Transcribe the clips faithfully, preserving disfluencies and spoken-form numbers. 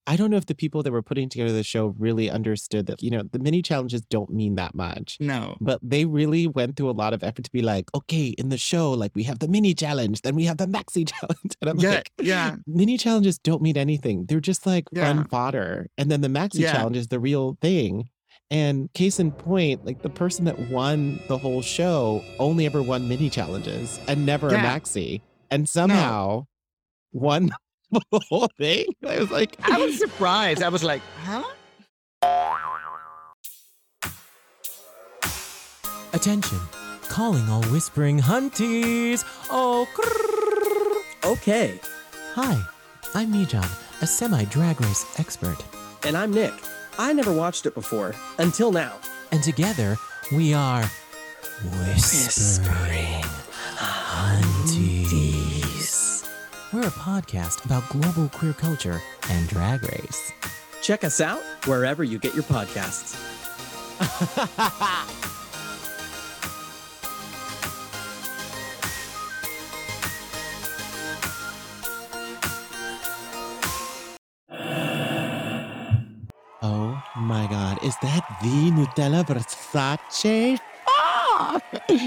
I don't know if the people that were putting together the show really understood that, you know, the mini challenges don't mean that much. No. But they really went through a lot of effort to be like, okay, in the show, like we have the mini challenge, then we have the maxi challenge. And I'm Yeah, like, yeah, mini challenges don't mean anything. They're just like yeah, fun fodder. And then the maxi yeah, challenge is the real thing. And case in point, like the person that won the whole show only ever won mini challenges and never a yeah. maxi. And No, somehow won the whole thing. I was like, I was surprised. I was like, huh? Attention, calling all whispering hunties. Oh, grrr. Okay. Hi, I'm Mijan, a semi-drag race expert. And I'm Nick. I never watched it before, until now. And together, we are Whispering Hunties. We're a podcast about global queer culture and drag race. Check us out wherever you get your podcasts. oh my God, is that the Nutella Versace? Ah!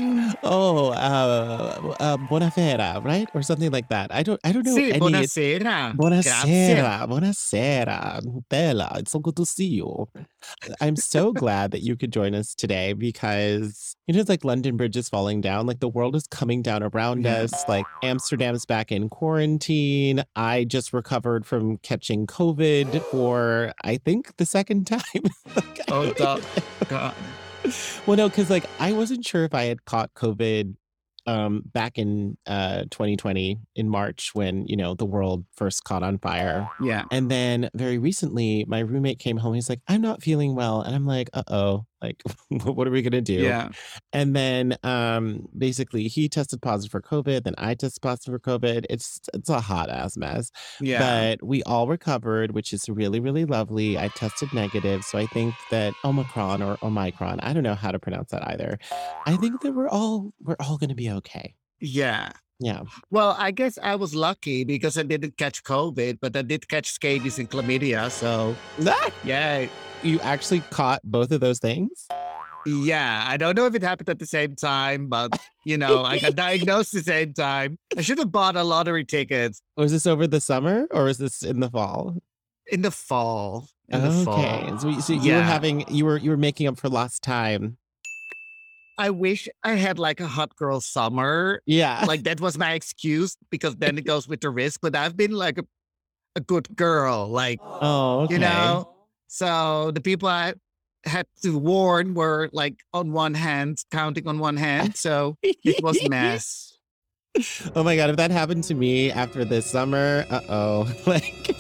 Oh, uh, uh, Buonasera, right? Or something like that. I don't, I don't know Sì, any. buonasera. Grazie. Buonasera, buonasera, Nutella. It's so good to see you. I'm so glad that you could join us today because you know it's like London Bridge is falling down. Like the world is coming down around Yeah. us. Like Amsterdam's back in quarantine. I just recovered from catching COVID for I think the second time. Like, I Oh, don't the, even- God. well, no, because like I wasn't sure if I had caught COVID um back in uh twenty twenty in March when you know the world first caught on fire. Yeah. And then very recently my roommate came home. He's like, I'm not feeling well. And I'm like, uh-oh, like what are we gonna do? Yeah. And then um basically he tested positive for COVID, then I tested positive for COVID. It's it's a hot ass mess. Yeah. But we all recovered, which is really, really lovely. I tested negative. So I think that Omicron or Omicron, I don't know how to pronounce that either. I think that we're all we're all gonna be okay. Yeah. Yeah. Well, I guess I was lucky because I didn't catch COVID, but I did catch scabies and chlamydia. So, yeah. You actually caught both of those things? Yeah. I don't know if it happened at the same time, but, you know, I got diagnosed at the same time. I should have bought a lottery ticket Was this over the summer or was this in the fall? in the fall. In the Okay. fall. So, so you were Yeah. having you were you were making up for lost time. I wish I had like a hot girl summer. Yeah. Like that was my excuse because then it goes with the risk. But I've been like a, a good girl, like, Oh, okay. you know. So the people I had to warn were like on one hand, counting on one hand. So it was a mess. Oh my God, if that happened to me after this summer, uh-oh. Like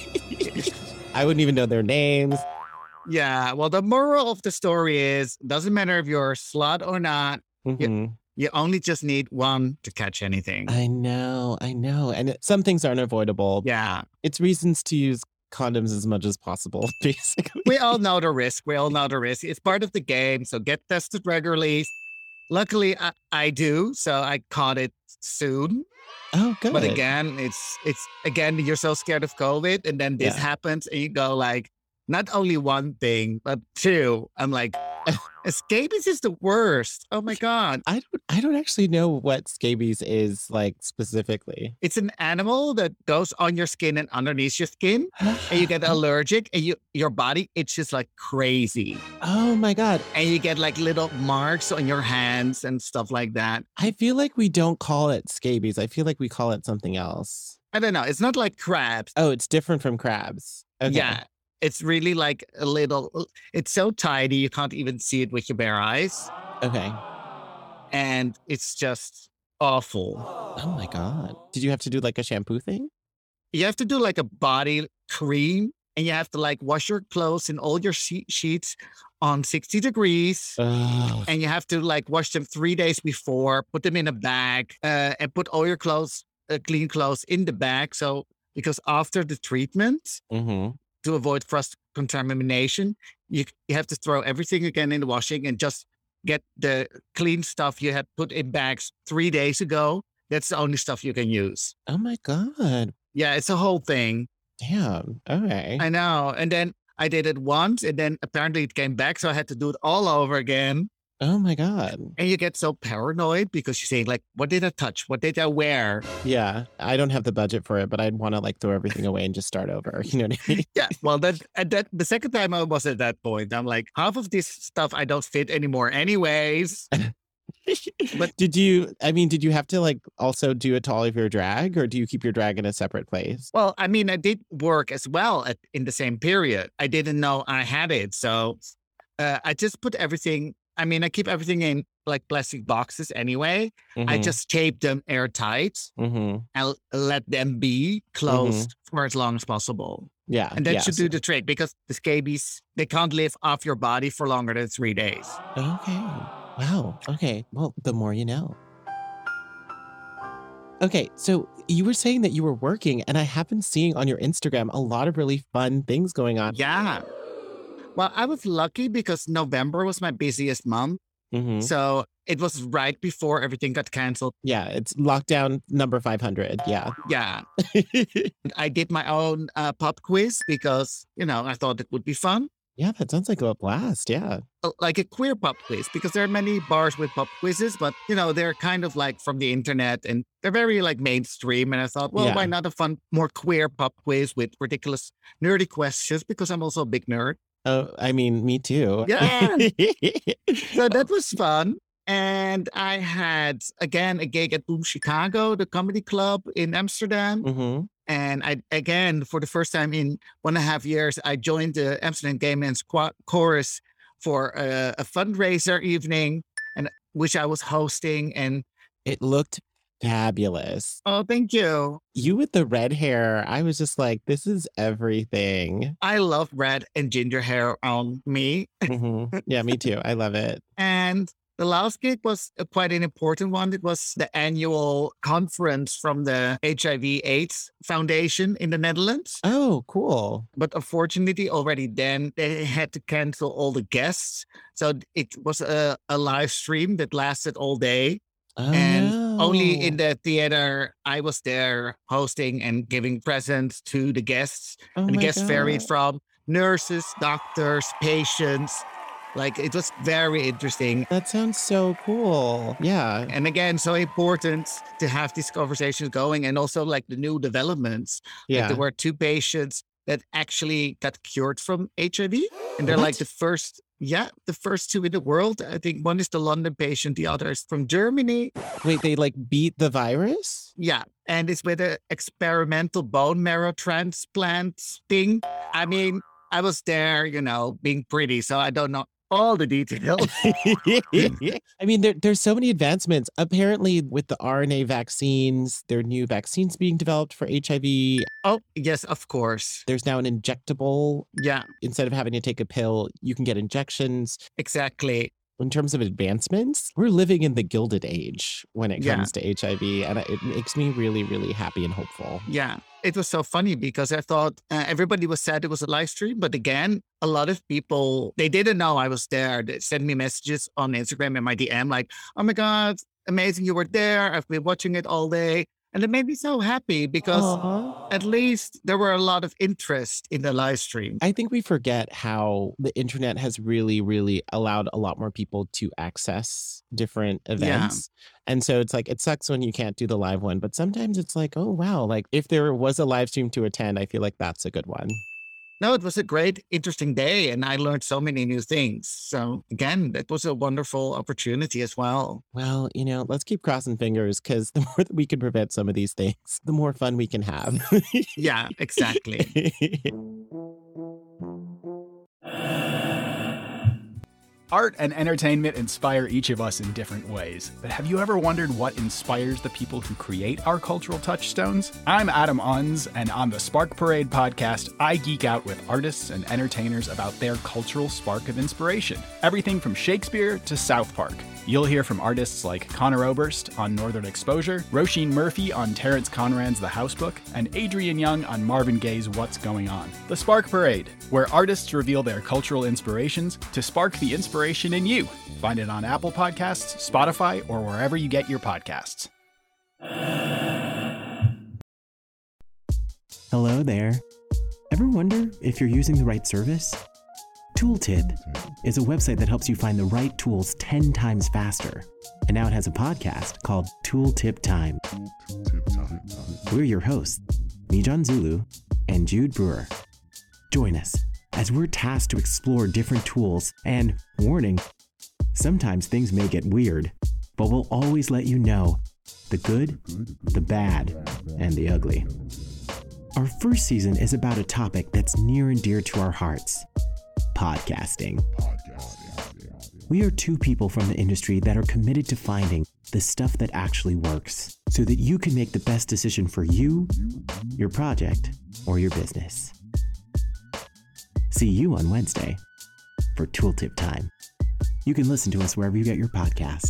I wouldn't even know their names. Yeah. Well, the moral of the story is doesn't matter if you're a slut or not, Mhm. you only just need one to catch anything. I know, I know. And it, some things aren't avoidable. Yeah. It's reasons to use condoms as much as possible, basically. We all know the risk. We all know the risk. It's part of the game. So get tested regularly. Luckily, I, I do. So I caught it soon. Oh, good. But again, it's it's again, you're so scared of COVID, and then this Yeah. happens, and you go like, not only one thing, but two. I'm like, scabies is the worst. Oh my God. I don't I don't actually know what scabies is like specifically. It's an animal that goes on your skin and underneath your skin, and you get allergic, and you your body itches like crazy. Oh my God. And you get like little marks on your hands and stuff like that. I feel like we don't call it scabies. I feel like we call it something else. I don't know. It's not like crabs. Oh, it's different from crabs. Okay. Yeah. It's really like a little, it's so tiny, you can't even see it with your bare eyes. Okay. And it's just awful. Oh my God. Did you have to do like a shampoo thing? You have to do like a body cream, and you have to like wash your clothes in all your she- sheets on sixty degrees. Oh, And you have to like wash them three days before, put them in a bag, uh, and put all your clothes, uh, clean clothes in the bag. So, because after the treatment, hmm to avoid cross contamination, you, you have to throw everything again in the washing and just get the clean stuff you had put in bags three days ago. That's the only stuff you can use. Oh my God. Yeah, it's a whole thing. Damn. Okay. I know. And then I did it once and then apparently it came back. So I had to do it all over again. Oh my God. And you get so paranoid because you're saying like, what did I touch? What did I wear? Yeah. I don't have the budget for it, but I'd want to like throw everything away and just start over. You know what I mean? Yeah. Well, that, at that the second time I was at that point, I'm like, half of this stuff I don't fit anymore anyways. But did you, I mean, did you have to like also do it to all of your drag, or do you keep your drag in a separate place? Well, I mean, I did work as well at, in the same period. I didn't know I had it. So uh, I just put everything, I mean, I keep everything in like plastic boxes anyway. Mm-hmm. I just tape them airtight mm-hmm. and let them be closed mm-hmm. for as long as possible. Yeah. And that yes. should do the trick because the scabies, they can't live off your body for longer than three days. Okay. Wow. Okay. Well, the more you know. Okay. So you were saying that you were working, and I have been seeing on your Instagram a lot of really fun things going on. Yeah. Well, I was lucky because November was my busiest month. Mm-hmm. So it was right before everything got canceled. Yeah. It's lockdown number five hundred. Yeah. Yeah. I did my own uh, pop quiz because, you know, I thought it would be fun. Yeah, that sounds like a blast. Yeah. Like a queer pop quiz, because there are many bars with pop quizzes, but, you know, they're kind of like from the internet and they're very like mainstream. And I thought, well, Yeah. why not a fun, more queer pop quiz with ridiculous, nerdy questions? Because I'm also a big nerd. Oh, I mean, me too. Yeah. So that was fun. And I had, again, a gig at Boom Chicago, the comedy club in Amsterdam. Mm-hmm. And I, again, for the first time in one and a half years, I joined the Amsterdam Gay Men's Qua- Chorus for a, a fundraiser evening, and which I was hosting. And It looked fabulous. oh, thank you. You with the red hair, I was just like, this is everything. I love red and ginger hair on me. Mm-hmm. Yeah, me too. I love it. And the last gig was a, quite an important one. It was the annual conference from the H I V AIDS Foundation in the Netherlands. Oh, cool. But unfortunately, already then they had to cancel all the guests. So it was a, a live stream that lasted all day. Oh, And no. only in the theater, I was there hosting and giving presents to the guests. Oh And the my guests varied God. from nurses, doctors, patients. Like it was very interesting. That sounds so cool. Yeah. And again, so important to have these conversations going, and also like the new developments. Like Yeah. there were two patients that actually got cured from H I V. And they're What? like the first, yeah, the first two in the world. I think one is the London patient, the other is from Germany. Wait, they like beat the virus? Yeah. And it's with an experimental bone marrow transplant thing. I mean, I was there, you know, being pretty, so I don't know all the details. I mean, there, there's so many advancements. Apparently, with the R N A vaccines, there are new vaccines being developed for H I V. Oh, yes, of course. There's now an injectable. Yeah, Instead of having to take a pill, you can get injections. exactly. In terms of advancements, we're living in the Gilded Age when it Yeah. comes to H I V, and it makes me really, really happy and hopeful. Yeah, it was so funny because I thought uh, everybody was sad it was a live stream. But again, a lot of people, they didn't know I was there. They sent me messages on Instagram and my D M like, oh my God, amazing you were there. I've been watching it all day. And it made me so happy because Aw. at least there were a lot of interest in the live stream. I think we forget how the internet has really, really allowed a lot more people to access different events. And so it's like, it sucks when you can't do the live one, but sometimes it's like, oh, wow, like if there was a live stream to attend, I feel like that's a good one. No, it was a great, interesting day, and I learned so many new things. So again, that was a wonderful opportunity as well. Well, you know, let's keep crossing fingers because the more that we can prevent some of these things, the more fun we can have. Yeah, exactly. Art and entertainment inspire each of us in different ways, but have you ever wondered what inspires the people who create our cultural touchstones? I'm Adam Unz, and on the Spark Parade podcast, I geek out with artists and entertainers about their cultural spark of inspiration. Everything from Shakespeare to South Park. You'll hear from artists like Connor Oberst on Northern Exposure, Roisin Murphy on Terrence Conran's The Housebook, and Adrian Young on Marvin Gaye's What's Going On. The Spark Parade, where artists reveal their cultural inspirations to spark the inspiration in you. Find it on Apple Podcasts, Spotify, or wherever you get your podcasts. Hello there. Ever wonder if you're using the right service? Tooltip is a website that helps you find the right tools ten times faster. And now it has a podcast called Tooltip Time. We're your hosts, Mijan Zulu and Jude Brewer. Join us as we're tasked to explore different tools and, warning, sometimes things may get weird, but we'll always let you know the good, the bad, and the ugly. Our first season is about a topic that's near and dear to our hearts: podcasting. We are two people from the industry that are committed to finding the stuff that actually works so that you can make the best decision for you, your project, or your business. See you on Wednesday for Tooltip Time. You can listen to us wherever you get your podcasts.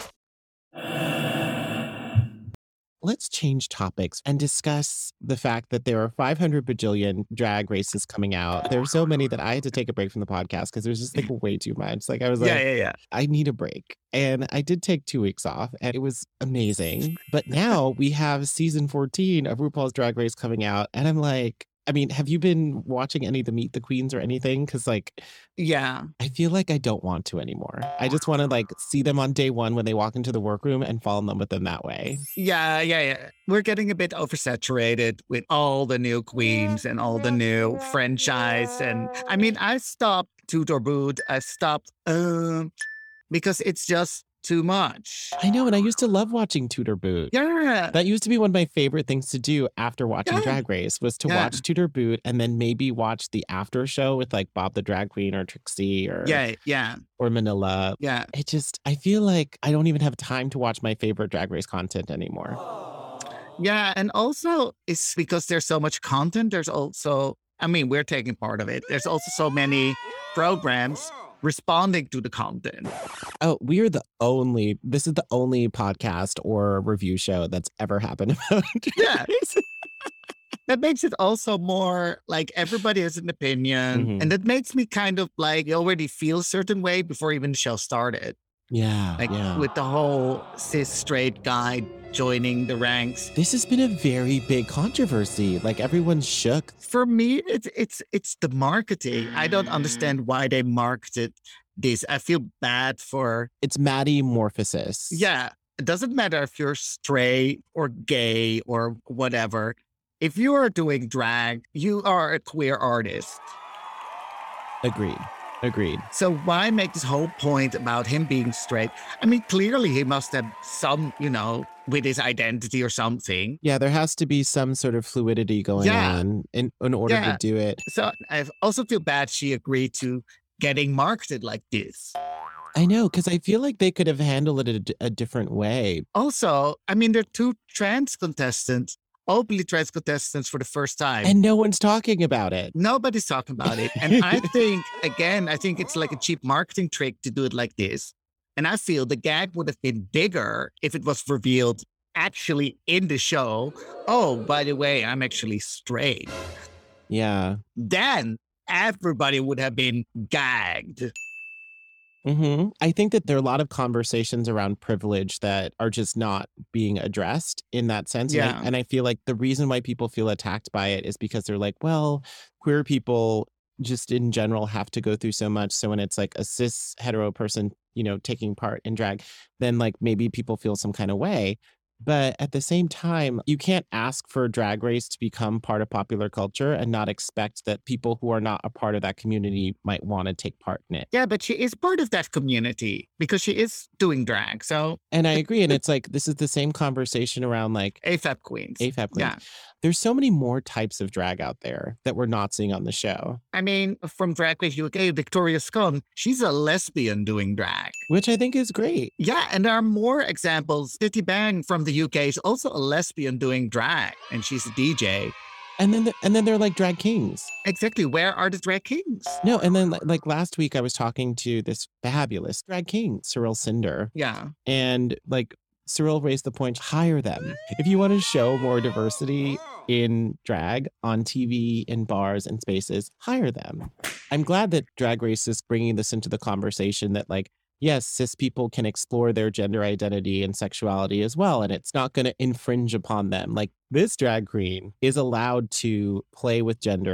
Let's change topics and discuss the fact that there are five hundred bajillion drag races coming out. There are so many that I had to take a break from the podcast because there's just like way too much. Like I was like, Yeah, yeah, yeah. I need a break. And I did take two weeks off and it was amazing. But now we have season fourteen of RuPaul's Drag Race coming out. And I'm like, I mean, have you been watching any of the Meet the Queens or anything? Because like, Yeah. I feel like I don't want to anymore. I just want to like see them on day one when they walk into the workroom and fall in love with them that way. Yeah, yeah, yeah. We're getting a bit oversaturated with all the new queens and all the new franchise. And I mean, I stopped Toot or Boot. I stopped um, because it's just too much. I know, and I used to love watching Tudor Boot. Yeah. That used to be one of my favorite things to do after watching Yeah. Drag Race was to Yeah. watch Tudor Boot and then maybe watch the after show with like Bob the Drag Queen or Trixie or Yeah, yeah, or Manila. yeah. It just, I feel like I don't even have time to watch my favorite Drag Race content anymore. Yeah, and also it's because there's so much content. There's also, I mean, we're taking part of it. There's also so many programs responding to the content. Oh, we are the only, this is the only podcast or review show that's ever happened about Drag Yeah. Race. That makes it also more like everybody has an opinion. Mhm. And that makes me kind of like you already feel a certain way before even the show started. Yeah, Like yeah. with the whole cis straight guy joining the ranks. This has been a very big controversy. Like everyone's shook. For me, it's it's it's the marketing. I don't understand why they marketed this. I feel bad for It's Maddie Morphosis. yeah. It doesn't matter if you're straight or gay or whatever. If you are doing drag, you are a queer artist. Agreed. Agreed. So why make this whole point about him being straight? I mean, clearly he must have some, you know, with his identity or something. Yeah, there has to be some sort of fluidity going Yeah. on in, in order Yeah. to do it. So I also feel bad she agreed to getting marketed like this. I know, because I feel like they could have handled it a, d- a different way. Also, I mean, there are two trans contestants, openly trans contestants for the first time. And no one's talking about it. Nobody's talking about it. And I think, again, I think it's like a cheap marketing trick to do it like this. And I feel the gag would have been bigger if it was revealed actually in the show. Oh, by the way, I'm actually straight. Yeah. Then everybody would have been gagged. hmm I think that there are a lot of conversations around privilege that are just not being addressed in that sense. And, Yeah. I, and I feel like the reason why people feel attacked by it is because they're like, well, queer people just in general have to go through so much. So when it's like a cis hetero person, you know, taking part in drag, then like maybe people feel some kind of way. But at the same time, you can't ask for Drag Race to become part of popular culture and not expect that people who are not a part of that community might want to take part in it. Yeah, but she is part of that community because she is doing drag. So And I agree. And it's like, this is the same conversation around like A F A B queens. A F A B queens. Yeah. There's so many more types of drag out there that we're not seeing on the show, I mean, from Drag Race U K, Victoria Scone, she's a lesbian doing drag. which I think is great. Yeah, and there are more examples. Titty Bang from the U K is also a lesbian doing drag, and she's a D J. And then, the, and then they're like drag kings. Exactly. Where are the drag kings? No, and then like, like last week I was talking to this fabulous drag king, Cyril Cinder, Yeah. and like Cyril raised the point, hire them. If you want to show more diversity in drag on T V, in bars and spaces, hire them. I'm glad that Drag Race is bringing this into the conversation that like, yes, cis people can explore their gender identity and sexuality as well, and it's not going to infringe upon them. Like this drag queen is allowed to play with gender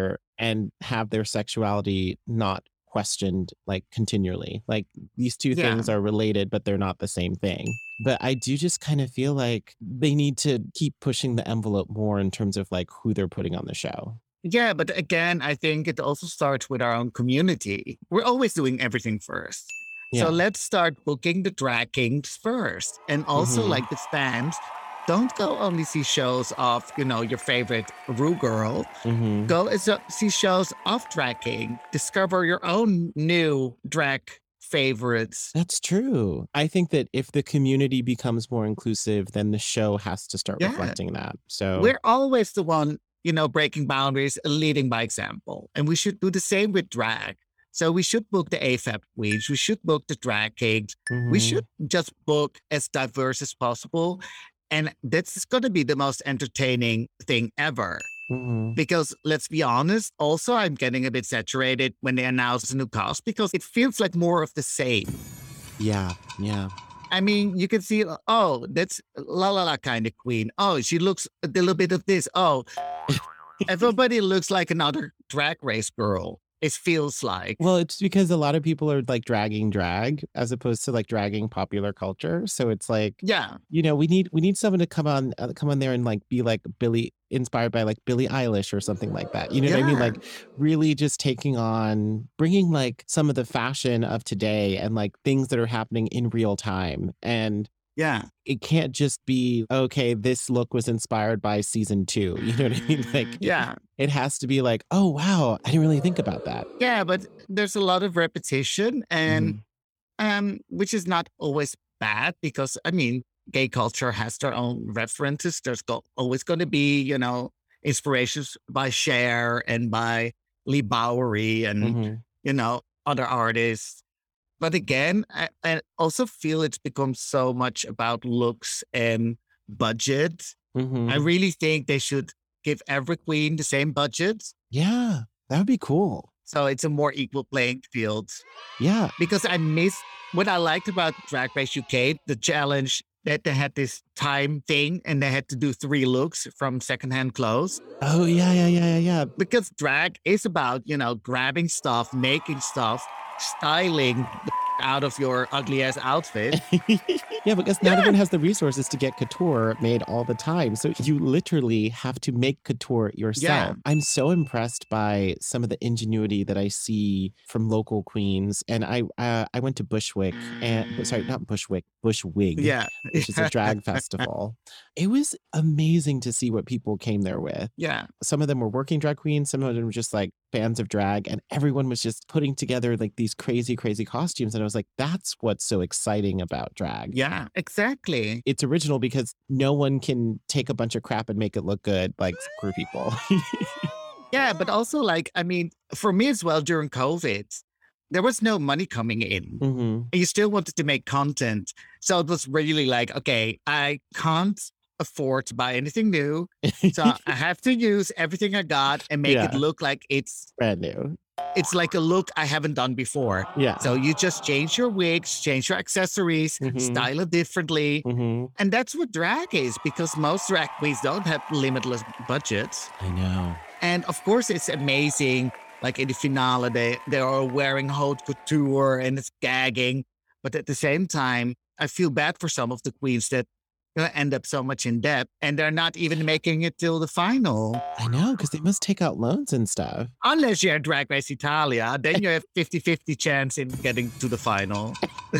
and have their sexuality not questioned like continually. Like these two Yeah. things are related, but they're not the same thing. But I do just kind of feel like they need to keep pushing the envelope more in terms of like who they're putting on the show. Yeah, but again, I think it also starts with our own community. We're always doing everything first. Yeah. So let's start booking the drag kings first. And also, Mhm. like the fans, don't go only see shows of, you know, your favorite Ru girl. Mhm. Go as- see shows of drag king. Discover your own new drag favorites. That's true. I think that if the community becomes more inclusive, then the show has to start Yeah. reflecting that. So We're always the one, you know, breaking boundaries, leading by example. And we should do the same with drag. So we should book the A F A B queens. We should book the drag kings. We mhm. should just book as diverse as possible. And that's going to be the most entertaining thing ever. Mhm. Because let's be honest, also, I'm getting a bit saturated when they announce a new cast because it feels like more of the same. Yeah, yeah. I mean, you can see, oh, that's La La La kind of queen. Oh, she looks a little bit of this. Oh, everybody looks like another drag race girl. It feels like. Well, it's because a lot of people are like dragging drag as opposed to like dragging popular culture. So it's like, Yeah. you know, we need we need someone to come on uh, come on there and like be like Billy, inspired by like Billie Eilish or something like that. You know what I mean? Yeah. Like really just taking on bringing like some of the fashion of today and like things that are happening in real time. And Yeah. it can't just be, okay, this look was inspired by season two. You know what I mean? Like, Yeah. it has to be like, oh, wow, I didn't really think about that. Yeah. But there's a lot of repetition, and Mhm. um, which is not always bad because, I mean, gay culture has their own references. There's go- always going to be, you know, inspirations by Cher and by Lee Bowery and, Mhm. you know, other artists. But again, I, I also feel it's become so much about looks and budget. Mhm. I really think they should give every queen the same budget. Yeah, that would be cool. So it's a more equal playing field. Yeah. Because I miss what I liked about Drag Race U K, the challenge that they had this time thing and they had to do three looks from secondhand clothes. Oh, yeah, yeah, yeah, yeah, Because drag is about, you know, grabbing stuff, making stuff, styling the out of your ugly ass outfit. yeah. Yeah, because not Yeah. everyone has the resources to get couture made all the time. So you literally have to make couture yourself. I'm so impressed by some of the ingenuity that I see from local queens. And I uh, I went to Bushwick and sorry, not Bushwick, Bushwig. Yeah. Which is a drag festival. It was amazing to see what people came there with. Yeah. Some of them were working drag queens, some of them were just like fans of drag, and everyone was just putting together like these crazy, crazy costumes. And I was like, that's what's so exciting about drag. Yeah, exactly. It's original because no one can take a bunch of crap and make it look good like queer people. Yeah, but also like, I mean, for me as well during COVID, there was no money coming in. hmm And you still wanted to make content. So it was really like, okay, I can't afford to buy anything new. So I have to use everything I got and make Yeah. it look like it's Brand new. it's like a look I haven't done before. Yeah. So you just change your wigs, change your accessories, Mhm. style it differently. hmm And that's what drag is, because most drag queens don't have limitless budgets. I know. And of course, it's amazing. Like in the finale, they, they are wearing haute couture and it's gagging. But at the same time, I feel bad for some of the queens that you know, end up so much in debt and they're not even making it till the final. I know, because they must take out loans and stuff. Unless you're Drag Race Italia, then you have fifty-fifty chance in getting to the final.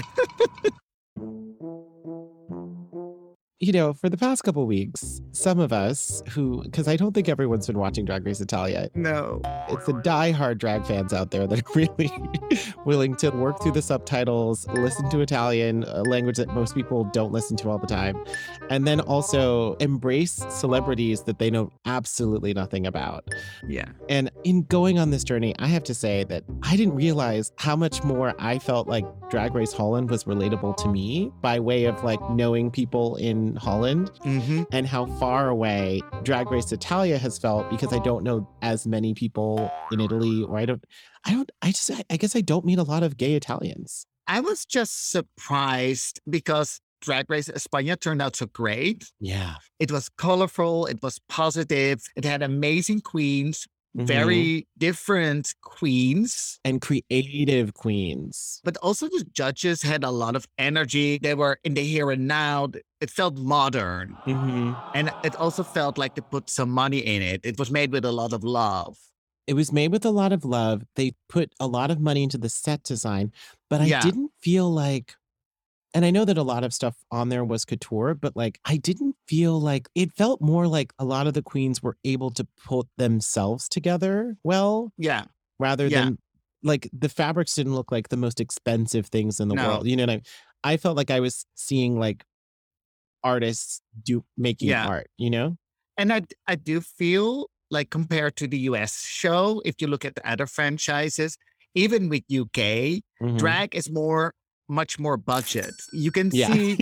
You know, for the past couple weeks, some of us who, because I don't think everyone's been watching Drag Race Italia, No. it's the die-hard drag fans out there that are really willing to work through the subtitles, listen to Italian, a language that most people don't listen to all the time, and then also embrace celebrities that they know absolutely nothing about. Yeah. And in going on this journey, I have to say that I didn't realize how much more I felt like Drag Race Holland was relatable to me by way of like knowing people in Holland, Mm-hmm. and how far away Drag Race Italia has felt because I don't know as many people in Italy, or I don't, I don't, I just, I guess I don't meet a lot of gay Italians. I was just surprised because Drag Race España turned out so great. Yeah. It was colorful, it was positive, it had amazing queens, Mhm. very different queens. And creative queens. But also the judges had a lot of energy. They were in the here and now. It felt modern. hmm And it also felt like they put some money in it. It was made with a lot of love. It was made with a lot of love. They put a lot of money into the set design, but I Yeah. didn't feel like, and I know that a lot of stuff on there was couture, but like I didn't feel like, it felt more like a lot of the queens were able to put themselves together well, Yeah. rather Yeah. than like the fabrics didn't look like the most expensive things in the No. world. You know what I mean? I felt like I was seeing like artists do making Yeah. art, you know? And I, I do feel like compared to the U S show, if you look at the other franchises, even with U K, Mhm. drag is more, much more budget. You can Yeah. see,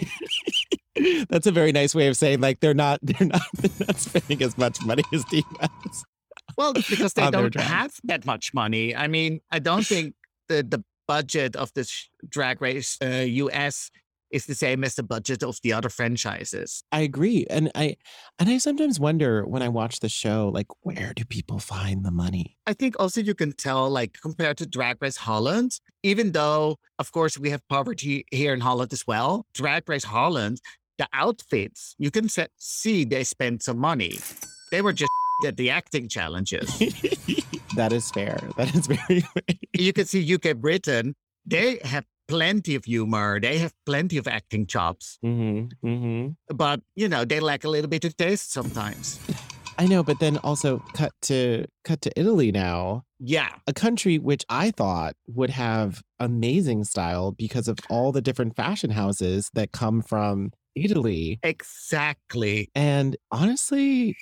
That's a very nice way of saying like they're not they're not they're not spending as much money as the U S. well, because they On their don't drag. have that much money. I mean, I don't think the, the budget of this drag race uh, U S is the same as the budget of the other franchises. I agree. And I and I sometimes wonder when I watch the show, like, where do people find the money? I think also you can tell, like, compared to Drag Race Holland, even though, of course, we have poverty here in Holland as well, Drag Race Holland, the outfits, you can se- see they spent some money. They were just at the acting challenges. That is fair. That is very fair. You can see U K Britain, they have plenty of humor, they have plenty of acting chops, Mm-hmm, mm-hmm. but, you know, they lack a little bit of taste sometimes. I know, but then also cut to cut to Italy now, Yeah. a country which I thought would have amazing style because of all the different fashion houses that come from Italy. Exactly. And honestly,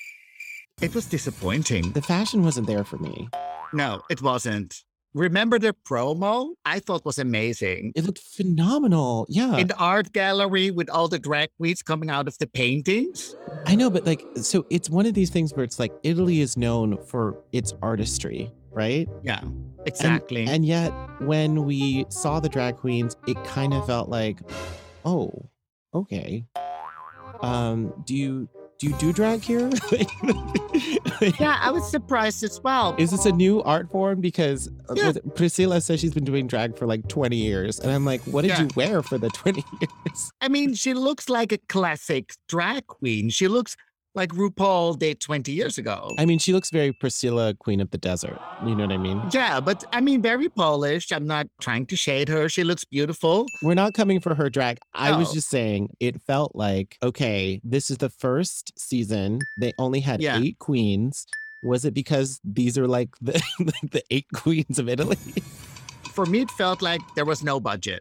It was disappointing. the fashion wasn't there for me. No, it wasn't. Remember the promo? I thought was amazing. It looked phenomenal. Yeah. In the art gallery with all the drag queens coming out of the paintings. I know, but like, so it's one of these things where it's like Italy is known for its artistry, right? Yeah, And- exactly. And, yet, when we saw the drag queens, it kind of felt like, oh, okay. Um, do you do you do drag here? yeah, I was surprised as well. Is this a new art form? Because uh, Yeah. with- Priscilla says she's been doing drag for like twenty years. And I'm like, what did Yeah. you wear for the twenty years? I mean, she looks like a classic drag queen. She looks like RuPaul did twenty years ago. I mean, she looks very Priscilla, Queen of the Desert. You know what I mean? yeah, but I mean, very polished. I'm not trying to shade her. She looks beautiful. We're not coming for her drag. I was No. just saying it felt like, okay, this is the first season. They only had Yeah. eight queens. Was it because these are like the, the eight queens of Italy? For me, it felt like there was no budget.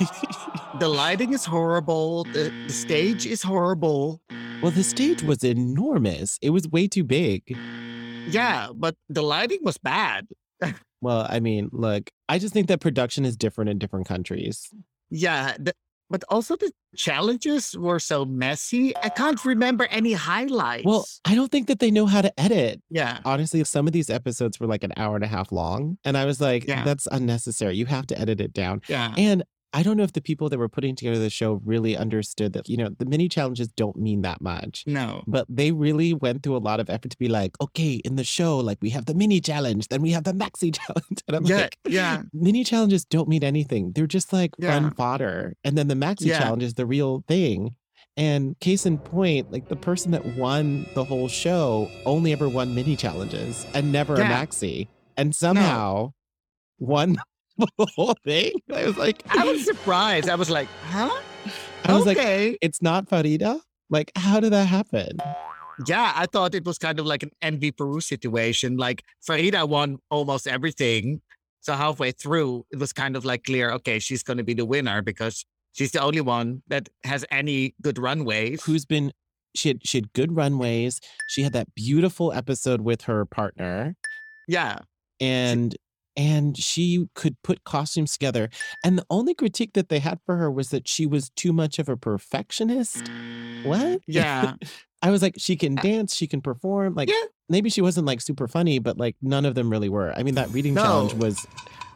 The lighting is horrible. The, the stage is horrible. Well, the stage was enormous. It was way too big. Yeah, but the lighting was bad. Well, I mean, look, I just think that production is different in different countries. Yeah, the, but also the challenges were so messy. I can't remember any highlights. Well, I don't think that they know how to edit. yeah, Honestly, some of these episodes were like an hour and a half long. And I was like, Yeah. that's unnecessary. You have to edit it down. yeah, And I don't know if the people that were putting together the show really understood that, you know, the mini challenges don't mean that much. no. But they really went through a lot of effort to be like, okay, in the show, like we have the mini challenge, then we have the maxi challenge. And I'm Yeah, like, yeah, mini challenges don't mean anything. They're just like Yeah. fun fodder. And then the maxi Yeah. challenge is the real thing. And case in point, like the person that won the whole show only ever won mini challenges and never a Yeah. maxi. And somehow won the whole thing. I was like, I was surprised. I was like, huh? I was like, okay. it's not Farida? Like, how did that happen? yeah, I thought it was kind of like an Envy Peru situation. Like Farida won almost everything. So halfway through, it was kind of like clear, okay, she's going to be the winner because she's the only one that has any good runways. Who's been, she had, she had good runways. She had that beautiful episode with her partner. yeah. and and she could put costumes together. And the only critique that they had for her was that she was too much of a perfectionist. What? Yeah. I was like, she can dance, she can perform. Like, Yeah. maybe she wasn't like super funny, but like none of them really were. I mean, that reading No. challenge was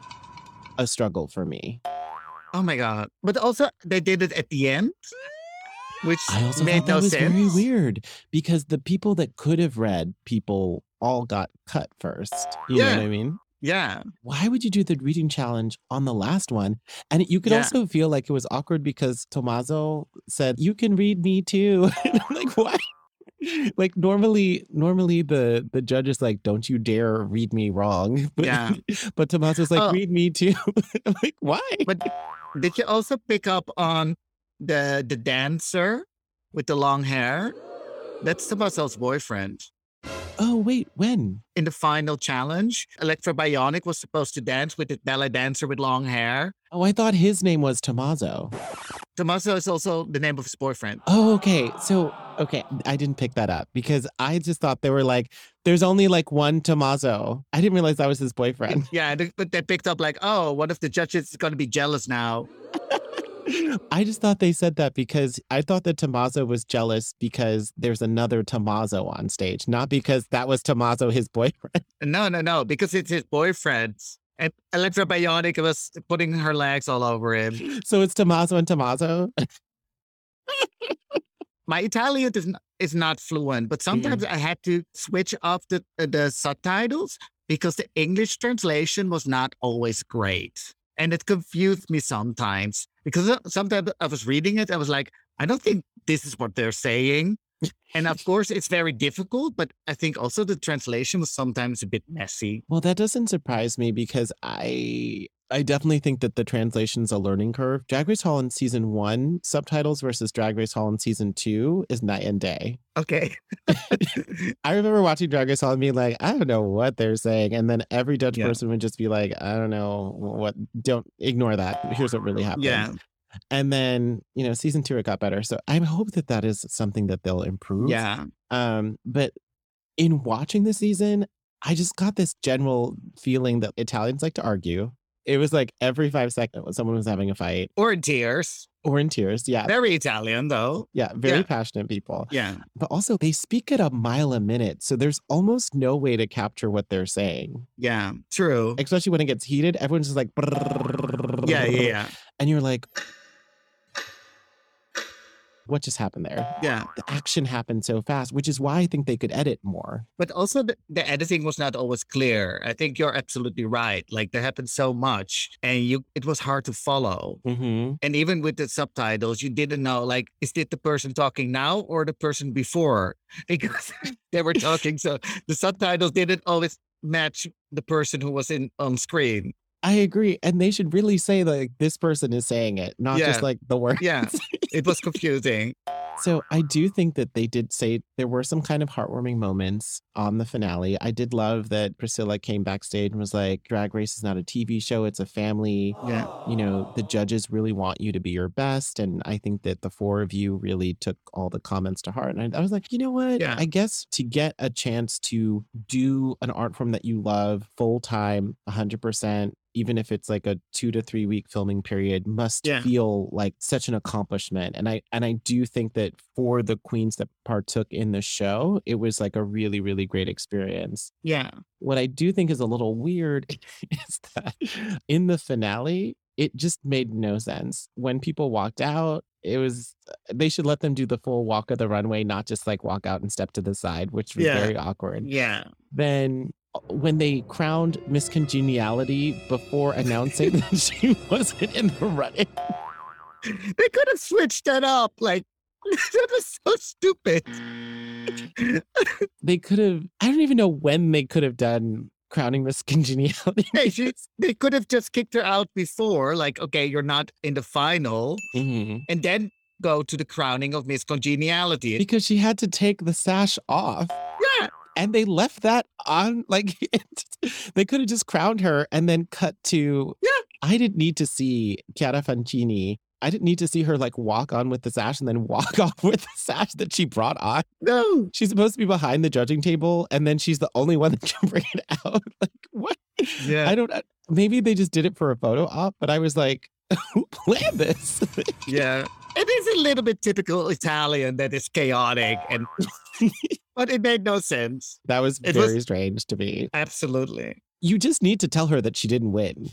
a struggle for me. Oh my God. But also, they did it at the end, which I also made thought that no was sense. very weird because the people that could have read people all got cut first. You know Yeah. what I mean? Yeah. Why would you do the reading challenge on the last one? And you could Yeah. also feel like it was awkward because Tommaso said, "You can read me too." And I'm like, why? Like normally, normally the the judge is like, "Don't you dare read me wrong." But, Yeah. but Tommaso's like, Oh. "Read me too." I'm like, why? But did you also pick up on the the dancer with the long hair? That's Tommaso's boyfriend. Oh wait, when? In the final challenge, Electra Bionic was supposed to dance with the ballet dancer with long hair. Oh, I thought his name was Tommaso. Tommaso is also the name of his boyfriend. Oh, okay. So, okay, I didn't pick that up because I just thought they were like, there's only like one Tommaso. I didn't realize that was his boyfriend. Yeah, they, but they picked up like, oh, one of the judges is going to be jealous now. I just thought they said that because I thought that Tommaso was jealous because there's another Tommaso on stage, not because that was Tommaso, his boyfriend. No, no, no, because it's his boyfriend. And Electra Bionic was putting her legs all over him. So it's Tommaso and Tommaso. My Italian is not, is not fluent, but sometimes I had to switch off the, the subtitles because the English translation was not always great. And it confused me sometimes because sometimes I was reading it. I was like, I don't think this is what they're saying. And of course, it's very difficult, but I think also the translation was sometimes a bit messy. Well, that doesn't surprise me because I I definitely think that the translation's a learning curve. Drag Race Holland season one subtitles versus Drag Race Holland season two is night and day. Okay. I remember watching Drag Race Holland being like, I don't know what they're saying. And then every Dutch Yeah. person would just be like, I don't know what, don't ignore that. Here's what really happened. Yeah. And then, you know, season two, it got better. So I hope that that is something that they'll improve. Yeah. Um, but in watching the season, I just got this general feeling that Italians like to argue. It was like every five seconds, someone was having a fight Or in tears. or in tears. Yeah. Very Italian, though. Yeah. Very Yeah. passionate people. Yeah. But also, they speak at a mile a minute. So there's almost no way to capture what they're saying, Yeah. True. especially when it gets heated. Everyone's just like, Yeah. Yeah. Yeah. and you're like, what just happened there? Yeah. The action happened so fast, which is why I think they could edit more. But also the, the editing was not always clear. I think you're absolutely right. Like there happened so much and you it was hard to follow. Mm-hmm. And even with the subtitles, you didn't know like, is it the person talking now or the person before? Because they were talking. So the subtitles didn't always match the person who was in on screen. I agree. And they should really say like this person is saying it, not Yeah. just like the words. Yeah. It was confusing. So I do think that they did say there were some kind of heartwarming moments on the finale. I did love that Priscilla came backstage and was like, Drag Race is not a T V show, it's a family. Yeah. You know, the judges really want you to be your best. And I think that the four of you really took all the comments to heart. And I, I was like, you know what? Yeah. I guess to get a chance to do an art form that you love full time, one hundred percent, even if it's like a two to three week filming period, must Yeah. feel like such an accomplishment. And I and I do think that for the queens that partook in the show, it was like a really, really great experience. Yeah. What I do think is a little weird is that in the finale, it just made no sense. When people walked out, it was they should let them do the full walk of the runway, not just like walk out and step to the side, which was Yeah. very awkward. Yeah. Then when they crowned Miss Congeniality before announcing that she wasn't in the running, They could have switched that up. Like, that was so stupid. they could have, I don't even know when they could have done crowning Miss Congeniality. Hey, she, they could have just kicked her out before, like, okay, you're not in the final, Mhm. and then go to the crowning of Miss Congeniality. Because she had to take the sash off. Yeah. And they left that on, like, they could have just crowned her and then cut to. Yeah. I didn't need to see Chiara Fancini. I didn't need to see her, like, walk on with the sash and then walk off with the sash that she brought on. No. She's supposed to be behind the judging table, and then she's the only one that can bring it out. Like, what? Yeah. I don't, maybe they just did it for a photo op, but I was like, who planned this? Yeah. It is a little bit typical Italian that is chaotic, and but it made no sense. That was It very was- strange to me. Absolutely. You just need to tell her that she didn't win.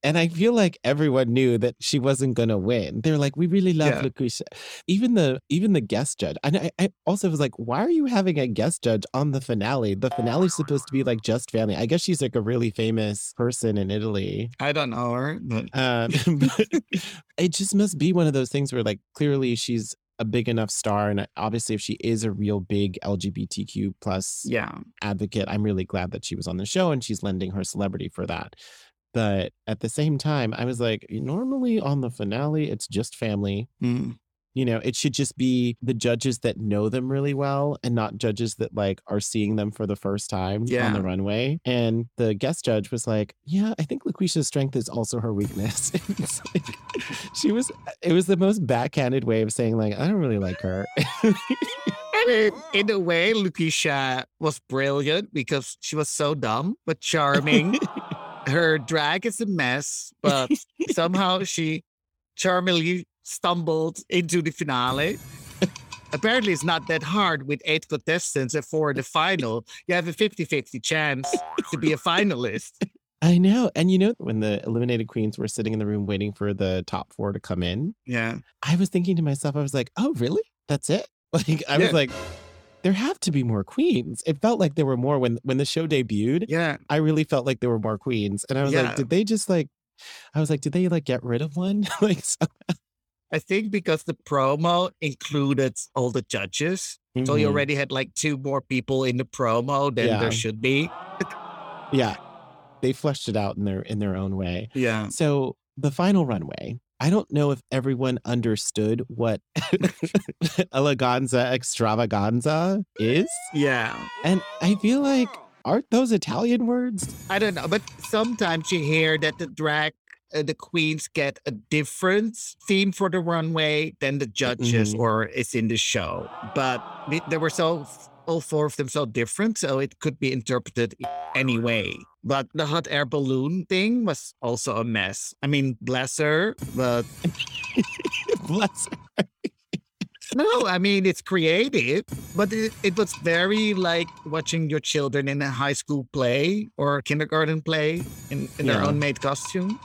And I feel like everyone knew that she wasn't gonna win. They're like, we really love Yeah. Lucretia. Even the even the guest judge. And I, I also was like, why are you having a guest judge on the finale? The finale's supposed to be like just family. I guess she's like a really famous person in Italy. I don't know her, but Um, but it just must be one of those things where like clearly she's a big enough star, and obviously if she is a real big L G B T Q plus yeah. advocate, I'm really glad that she was on the show and she's lending her celebrity for that. But at the same time, I was like, normally on the finale, it's just family. Mm. You know, it should just be the judges that know them really well and not judges that like are seeing them for the first time on Yeah. the runway. And the guest judge was like, yeah, I think Lucretia's strength is also her weakness. It's like, she was, it was the most backhanded way of saying like, I don't really like her. And in, in a way, Lucretia was brilliant because she was so dumb but charming. Her drag is a mess, but somehow she charmingly stumbled into the finale. Apparently, it's not that hard with eight contestants and for the final. You have a fifty-fifty chance to be a finalist. I know. And you know, when the eliminated queens were sitting in the room waiting for the top four to come in, Yeah. I was thinking to myself, I was like, oh, really? That's it? Like, I Yeah. was like, there have to be more queens. It felt like there were more when when the show debuted. Yeah. I really felt like there were more queens. And I was Yeah. like, did they just like, I was like, did they like get rid of one? Like, so, I think because the promo included all the judges. So you Mhm. already had like two more people in the promo than Yeah. there should be. Yeah, they fleshed it out in their in their own way. Yeah. So the final runway, I don't know if everyone understood what eleganza extravaganza is. Yeah. And I feel like, aren't those Italian words? I don't know, but sometimes you hear that the drag, uh, the queens get a different theme for the runway than the judges Mhm. or it's in the show. But we- they were so, all four of them so different, so it could be interpreted anyway. But the hot air balloon thing was also a mess. I mean, bless her, but Bless her. no, I mean, it's creative, but it, it was very like watching your children in a high school play or kindergarten play in, in their Yeah. own made costume.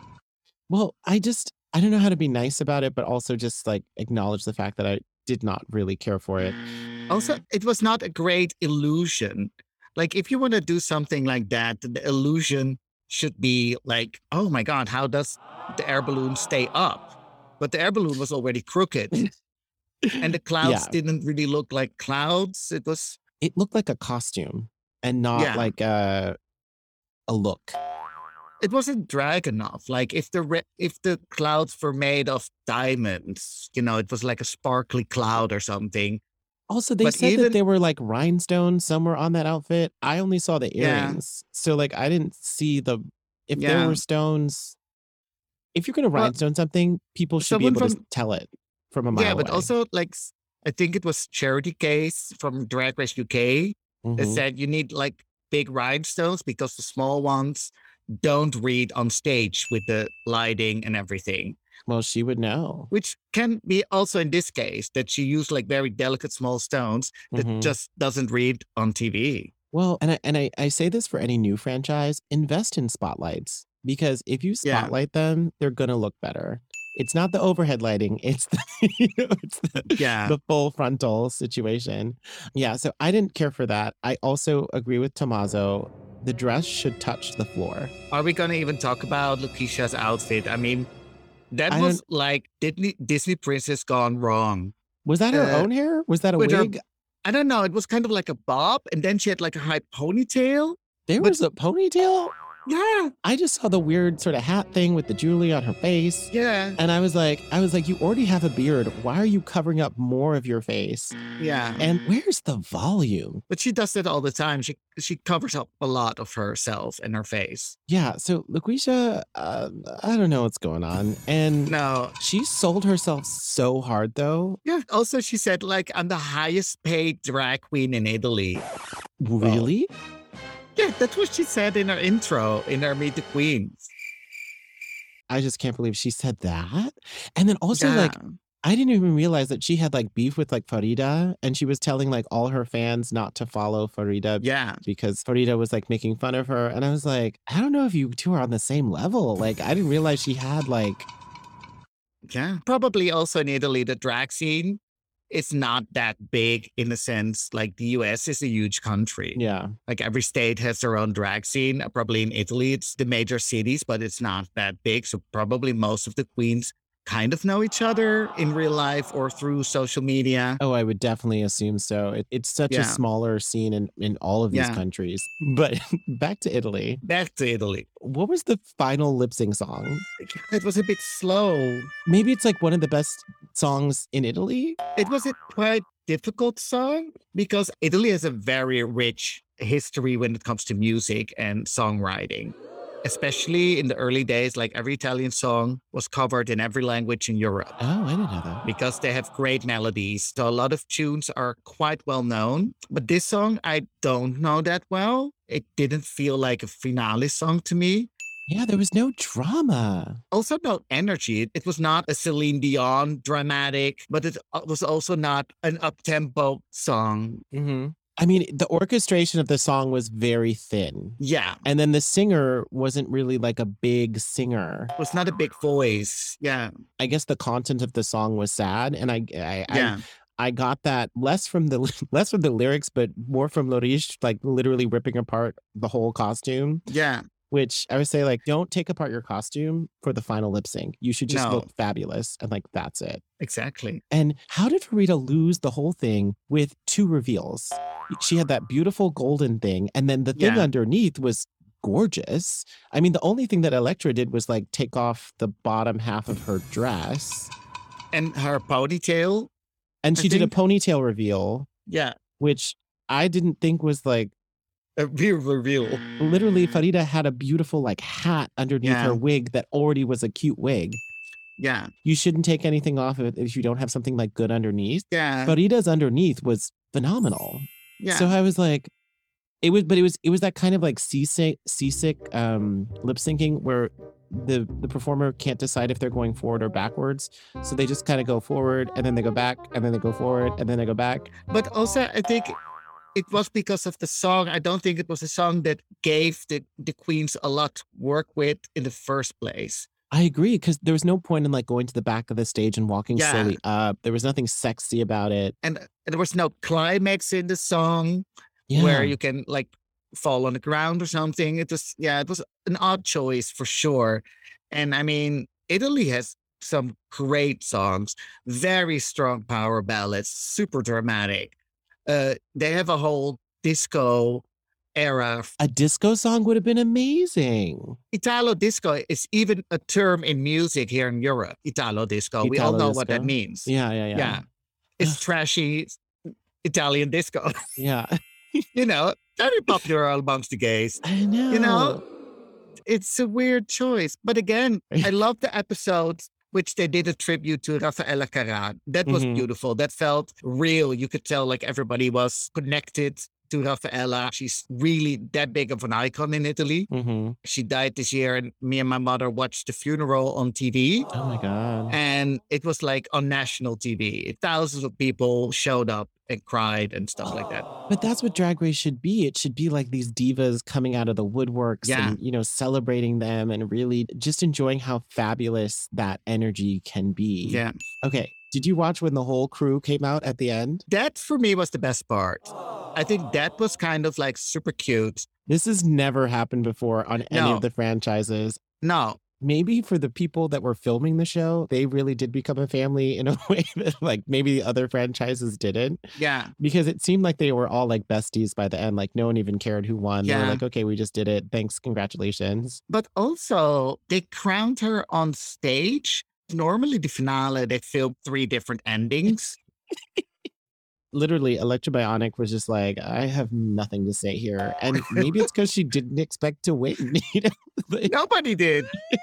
Well, I just, I don't know how to be nice about it, but also just like acknowledge the fact that I did not really care for it. Also, it was not a great illusion. Like, if you want to do something like that, the illusion should be like, oh my God, how does the air balloon stay up? But the air balloon was already crooked. And the clouds Yeah. didn't really look like clouds. It was, It looked like a costume and not Yeah. like a, a look. it wasn't drag enough. Like, if the re- if the clouds were made of diamonds, you know, it was like a sparkly cloud or something. Also, they But said even- that there were like rhinestones somewhere on that outfit. I only saw the Yeah. earrings. So like I didn't see the, if Yeah. there were stones, if you're going to Well, rhinestone something, people should be someone able to from- tell it from a mile Yeah, but away. also, like, s- I think it was Charity Case from Drag Race U K that Mhm. said you need like big rhinestones because the small ones don't read on stage with the lighting and everything, Well, she would know. which can be also in this case that she used like very delicate small stones that Mhm. just doesn't read on T V. Well, and I and I, I say this for any new franchise, invest in spotlights because if you Yeah. spotlight them, they're gonna look better. It's not the overhead lighting, it's the you know, it's the, Yeah. the full frontal situation. Yeah, so I didn't care for that. I also agree with Tommaso. The dress should touch the floor. Are we going to even talk about Lucretia's outfit? I mean, that I was like Disney, Disney Princess gone wrong. Was that her Uh, own hair? Was that a with her- wig? I don't know. It was kind of like a bob, and then she had like a high ponytail. There but- was a ponytail? Yeah, I just saw the weird sort of hat thing with the Julie on her face. yeah, And I was like, I was like, you already have a beard. Why are you covering up more of your face? yeah. And where's the volume? But she does that all the time. She she covers up a lot of herself and her face. Yeah. So Lucretia, uh, I don't know what's going on. And No, she sold herself so hard, though. yeah. Also, she said like I'm the highest paid drag queen in Italy. Really? Yeah, that's what she said in her intro in her Meet the Queens. I just can't believe she said that. And then also, like, Yeah. I didn't even realize that she had like beef with like Farida, and she was telling like all her fans not to follow Farida Yeah. because Farida was like making fun of her. And I was like, I don't know if you two are on the same level. Like, I didn't realize she had like, Yeah. Probably also in Italy, the drag scene is not that big in a sense. Like the U S is a huge country. yeah. Like every state has their own drag scene. Probably in Italy, it's the major cities, but it's not that big. So probably most of the queens kind of know each other in real life or through social media. Oh, I would definitely assume so. It, it's such Yeah. a smaller scene in, in all of these Yeah. countries. But back to Italy. Back to Italy. What was the final lip sync song? It was a bit slow. Maybe it's like one of the best songs in Italy. It was a quite difficult song because Italy has a very rich history when it comes to music and songwriting. Especially in the early days, like every Italian song was covered in every language in Europe Oh, I didn't know that. because they have great melodies. So a lot of tunes are quite well known. But this song, I don't know that well. It didn't feel like a finale song to me. Yeah, there was no drama. Also, no energy. It was not a Celine Dion dramatic, but it was also not an up-tempo song. Mm-hmm. I mean, the orchestration of the song was very thin. Yeah, And then the singer wasn't really like a big singer. it was not a big voice. Yeah, I guess the content of the song was sad. And I, I, yeah, I, I got that less from the less from the lyrics, but more from Lorish, like literally ripping apart the whole costume. yeah. Which I would say, like, don't take apart your costume for the final lip sync. You should just No. look fabulous, and like that's it. Exactly. And how did Farida lose the whole thing with two reveals? She had that beautiful golden thing, and then the thing Yeah. underneath was gorgeous. I mean, the only thing that Elektra did was like take off the bottom half of her dress, And her ponytail. and I she did a think- ponytail reveal, Yeah, which I didn't think was like a real reveal. literally. Farida had a beautiful like hat underneath Yeah. her wig that already was a cute wig. Yeah, You shouldn't take anything off of it if you don't have something like good underneath. yeah, Farida's underneath was phenomenal. yeah. So I was like, it was, but it was, it was that kind of like seasick, seasick um, lip syncing where the the performer can't decide if they're going forward or backwards. So they just kind of go forward and then they go back and then they go forward and then they go back. But also, I think it was because of the song. I don't think it was a song that gave the, the queens a lot to work with in the first place. I agree, because there was no point in like going to the back of the stage and walking Yeah. slowly up. There was nothing sexy about it. And there was no climax in the song Yeah. where you can like fall on the ground or something. It was, yeah, it was an odd choice for sure. And I mean, Italy has some great songs, very strong power ballads, super dramatic. Uh, they have a whole disco era. A disco song would have been amazing. Italo disco is even a term in music here in Europe. Italo disco. we all Italo know what that disco? means. Yeah, yeah, yeah. Yeah. It's trashy Italian disco. Yeah. you know, very popular amongst the gays. I know. You know, it's a weird choice. But again, I love the episodes which they did a tribute to Rafaela Carrà. That was Mhm. beautiful. That felt real. You could tell like everybody was connected to Rafaela. She's really that big of an icon in Italy. hmm She died this year, and me and my mother watched the funeral on T V. Oh my God. And it was like on national T V. Thousands of people showed up and cried and stuff like that. But that's what Drag Race should be. It should be like these divas coming out of the woodworks Yeah. and, you know, celebrating them and really just enjoying how fabulous that energy can be. Yeah. Okay. Did you watch when the whole crew came out at the end? That for me was the best part. I think that was kind of like super cute. This has never happened before on any No. of the franchises. No, Maybe for the people that were filming the show, they really did become a family in a way that like maybe the other franchises didn't. yeah, Because it seemed like they were all like besties by the end. Like no one even cared who won. They were Yeah. like, okay, we just did it. Thanks. Congratulations. but also they crowned her on stage. Normally, the finale they filmed three different endings. Literally, Electra Bionic was just like, I have nothing to say here. And maybe it's because she didn't expect to win. You know? Like, Nobody did.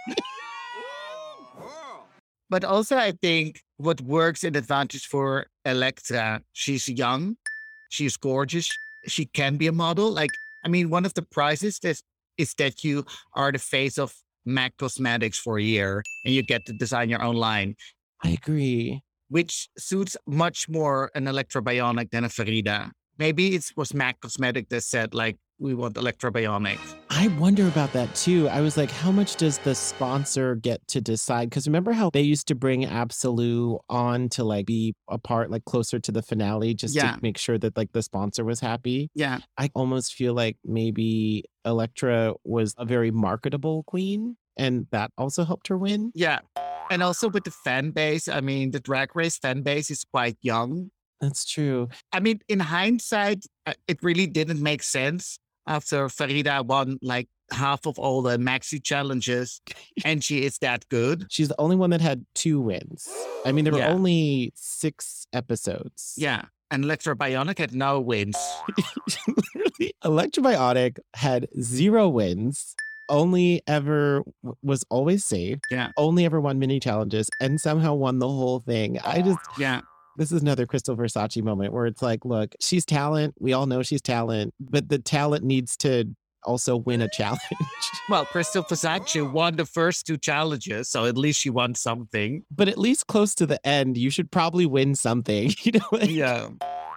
But also, I think what works in advantage for Elektra, she's young, she's gorgeous, she can be a model. Like, I mean, one of the prizes is, is that you are the face of MAC Cosmetics for a year and you get to design your own line. I agree. which suits much more an Electra Bionic than a Farida. Maybe it was MAC Cosmetic that said, like, we want Electra Bionic. I wonder about that too. I was like, how much does the sponsor get to decide? Because remember how they used to bring Absolu on to like be a part like closer to the finale just Yeah. to make sure that like the sponsor was happy. Yeah. I almost feel like maybe Electra was a very marketable queen and that also helped her win. Yeah. And also with the fan base, I mean, the Drag Race fan base is quite young. That's true. I mean, in hindsight, uh, it really didn't make sense after Farida won like half of all the maxi challenges and she is that good. She's the only one that had two wins. I mean, there were Yeah. only six episodes. Yeah. And Electra Bionic had no wins. Electra Bionic had zero wins, only ever w- was always safe, Yeah. only ever won mini challenges, and somehow won the whole thing. I just, Yeah. this is another Crystal Versace moment where it's like, look, she's talent. We all know she's talent, but the talent needs to also win a challenge. Well, Crystal Versace won the first two challenges, so at least she won something. But at least close to the end, you should probably win something. You know? like- Yeah.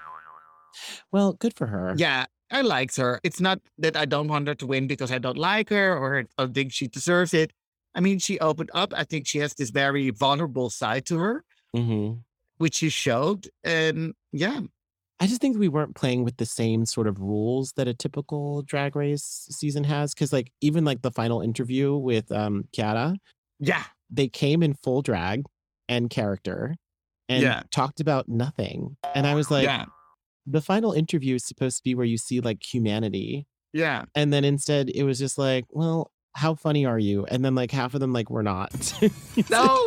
Well, good for her. Yeah. I liked her. It's not that I don't want her to win because I don't like her or I don't think she deserves it. I mean, she opened up. I think she has this very vulnerable side to her, hmm which she showed. And yeah, I just think we weren't playing with the same sort of rules that a typical Drag Race season has. Because, like, even like the final interview with um, Chiara, yeah, they came in full drag and character and Yeah. talked about nothing. And I was like, yeah, the final interview is supposed to be where you see like humanity. yeah. And then instead it was just like, well, how funny are you? And then like half of them like, we're not. No,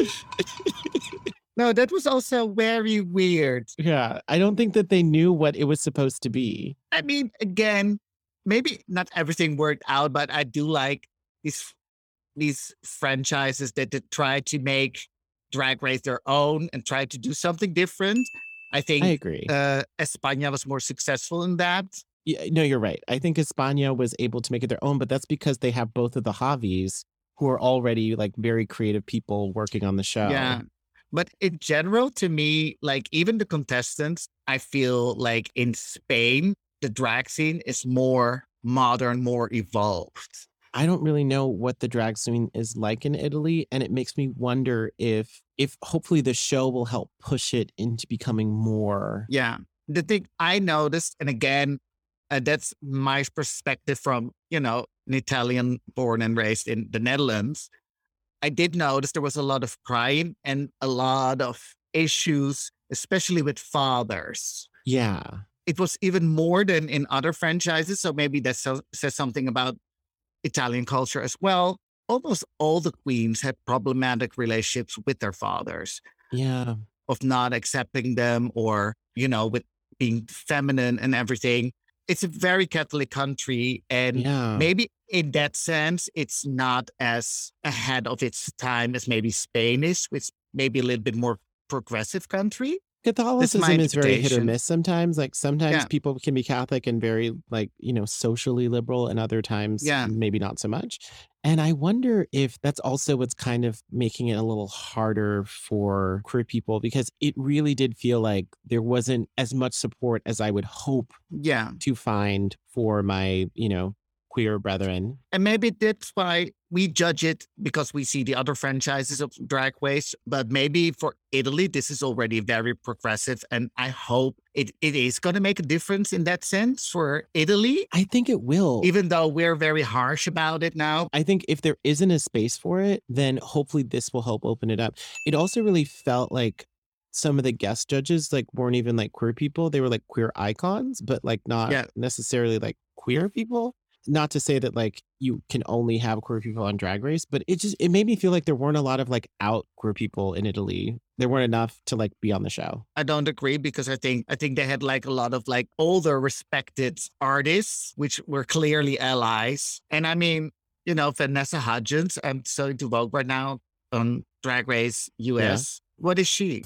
no, that was also very weird. Yeah. I don't think that they knew what it was supposed to be. I mean, again, maybe not everything worked out, but I do like these these franchises that, that try to make Drag Race their own and try to do something different. I think I agree. uh, España was more successful in that. Yeah, no, you're right. I think España was able to make it their own, but that's because they have both of the Javis who are already like very creative people working on the show. Yeah. But in general, to me, like even the contestants, I feel like in Spain, the drag scene is more modern, more evolved. I don't really know what the drag scene is like in Italy, and it makes me wonder if if hopefully the show will help push it into becoming more. Yeah. The thing I noticed, and again, uh, that's my perspective from, you know, an Italian born and raised in the Netherlands. I did notice there was a lot of crying and a lot of issues, especially with fathers. Yeah. It was even more than in other franchises. So maybe that so- says something about Italian culture as well. Almost all the queens had problematic relationships with their fathers, Yeah. of not accepting them or, you know, with being feminine and everything. It's a very Catholic country. And Yeah. maybe in that sense, it's not as ahead of its time as maybe Spain is, which maybe a little bit more progressive country. Catholicism is very hit or interpretation. miss sometimes. Like sometimes Yeah. people can be Catholic and very like, you know, socially liberal, and other times Yeah. maybe not so much. And I wonder if that's also what's kind of making it a little harder for queer people, because it really did feel like there wasn't as much support as I would hope Yeah. to find for my, you know, queer brethren. And maybe that's why we judge it because we see the other franchises of Drag Race. But maybe for Italy, this is already very progressive. And I hope it, it is going to make a difference in that sense for Italy, I think it will. even though we're very harsh about it now. I think if there isn't a space for it, then hopefully this will help open it up. It also really felt like some of the guest judges like weren't even like queer people. They were like queer icons, but like not Yeah. necessarily like queer people. Not to say that like you can only have queer people on Drag Race, but it just it made me feel like there weren't a lot of like out queer people in Italy. There weren't enough to like be on the show. I don't agree because I think I think they had like a lot of like older respected artists, which were clearly allies. And I mean, you know, Vanessa Hudgens, I'm so into Vogue right now on Drag Race U S. What is she?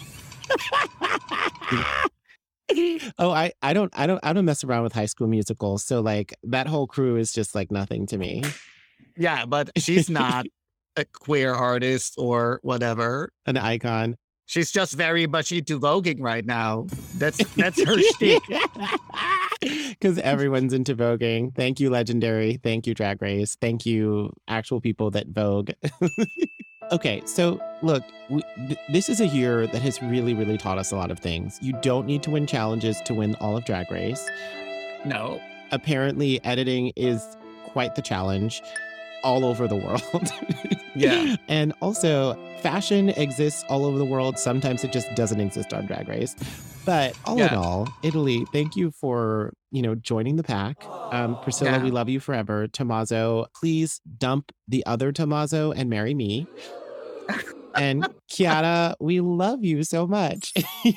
Oh, I I don't I don't I don't mess around with High School Musical, so like that whole crew is just like nothing to me. Yeah, but she's not a queer artist or whatever. An icon. She's just very much into voguing right now. That's that's her shtick. Because everyone's into voguing. Thank you, Legendary. Thank you, Drag Race. Thank you, actual people that vogue. Okay, so look, we, th- this is a year that has really, really taught us a lot of things. You don't need to win challenges to win all of Drag Race. No. Apparently, editing is quite the challenge all over the world. Yeah. And also, fashion exists all over the world. Sometimes it just doesn't exist on Drag Race. But all in Yeah. all, Italy, thank you for, you know, joining the pack. Um, Priscilla, Yeah. we love you forever. Tommaso, please dump the other Tommaso and marry me. And Chiara, we love you so much.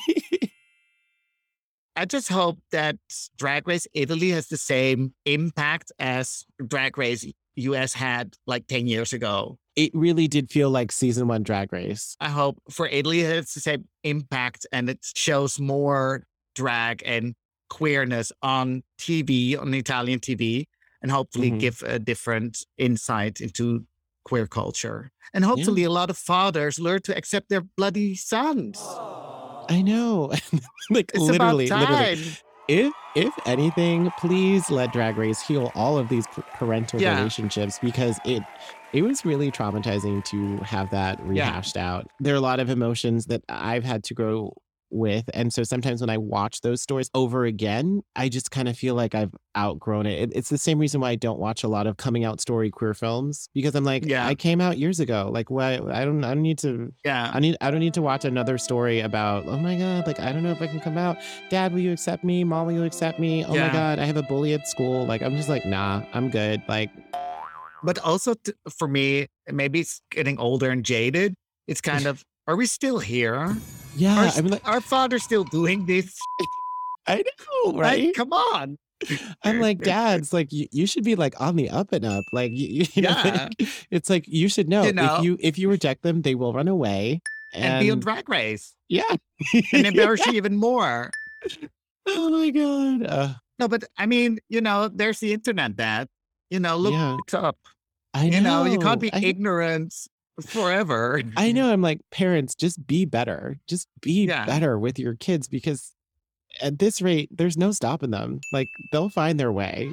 I just hope that Drag Race Italy has the same impact as Drag Race U S had like ten years ago. It really did feel like season one Drag Race. I hope for Italy it has the same impact and it shows more drag and queerness on T V, on Italian T V, and hopefully Mhm. give a different insight into queer culture. And hopefully a lot of fathers learn to accept their bloody sons. I know. Like It's literally, about literally. time. If if anything, please let Drag Race heal all of these p- parental Yeah. relationships because it it was really traumatizing to have that Yeah. rehashed out. There are a lot of emotions that I've had to grow with, and so sometimes when I watch those stories over again, I just kind of feel like I've outgrown it. It- It's the same reason why I don't watch a lot of coming out story queer films because I'm like, Yeah. I came out years ago. Like, why? I don't. I don't need to. Yeah. I need I don't need to watch another story about, oh my God, like I don't know if I can come out. Dad, will you accept me? Mom, will you accept me? Oh Yeah. my God, I have a bully at school. Like I'm just like, nah, I'm good. Like, But also t- for me, maybe it's getting older and jaded. It's kind of, are we still here? yeah, Are, I mean like our father's still doing this? I know, Like, right? come on. I'm like, dads, like you, you should be like on the up and up. Like you, you you know, Yeah. like, it's like you should know, You know. if you if you reject them, they will run away. And, And, be on Drag Race yeah. and embarrass you even more. Oh my God. Uh, No, but I mean, you know, there's the internet, Dad. You know, look Yeah. it up. I know. You know, you can't be I, ignorant forever. I know. I'm like, parents, just be better. Just be Yeah. better with your kids because at this rate, there's no stopping them. Like, they'll find their way.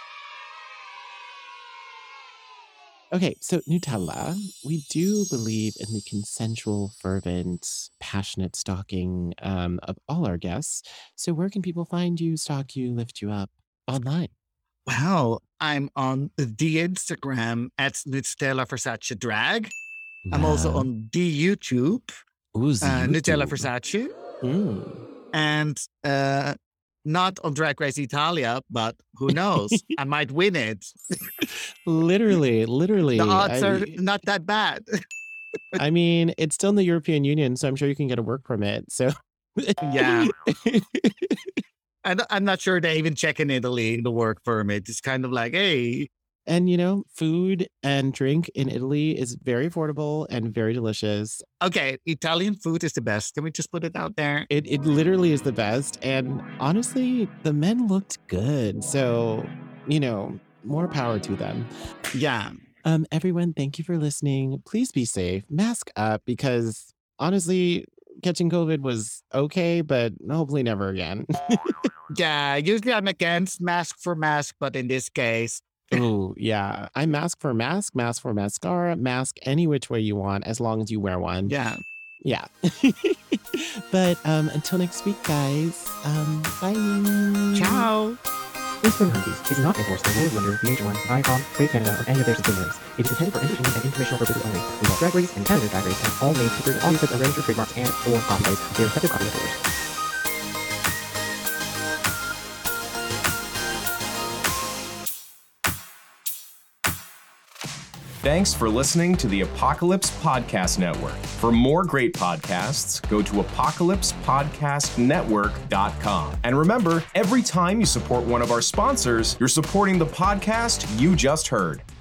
Okay, so Nutella, we do believe in the consensual, fervent, passionate stalking um, of all our guests. So, where can people find you, stalk you, lift you up online? Wow. I'm on the Instagram at Nutella Versace Drag. I'm also Wow. on the YouTube, Ooh, uh, Nutella YouTube. Versace. Mm. And uh, not on Drag Race Italia, but who knows? I might win it. Literally, literally. The odds I, are not that bad. I mean, it's still in the European Union, so I'm sure you can get a work permit. So, Yeah. I don't- I'm not sure they even check in Italy the work permit. It's kind of like, hey, And you know, food and drink in Italy is very affordable and very delicious. okay, Italian food is the best. Can we just put it out there? It it literally is the best. And honestly, the men looked good. So, you know, more power to them. Yeah. Um, everyone, thank you for listening. Please be safe. Mask up because honestly, catching COVID was okay, but hopefully never again. Yeah. Usually I'm against mask for mask, but in this case, Oh, yeah. I mask for mask, mask for mascara, mask any which way you want, as long as you wear one. yeah. Yeah. But um, until next week, guys. Um, bye. Ciao. This Spring Hunties is not endorsed by World Wonder, V H one, Viacom, Great Canada, or any of their subsidiaries. It is intended for entertainment and informational purposes only. Results Drag Race and Canada's Drag Race have all names featured, all uses are registered trademarks and or copyrights of their respective copyright holders. Thanks for listening to the Apocalypse Podcast Network. For more great podcasts, go to apocalypse podcast network dot com. And remember, every time you support one of our sponsors, you're supporting the podcast you just heard.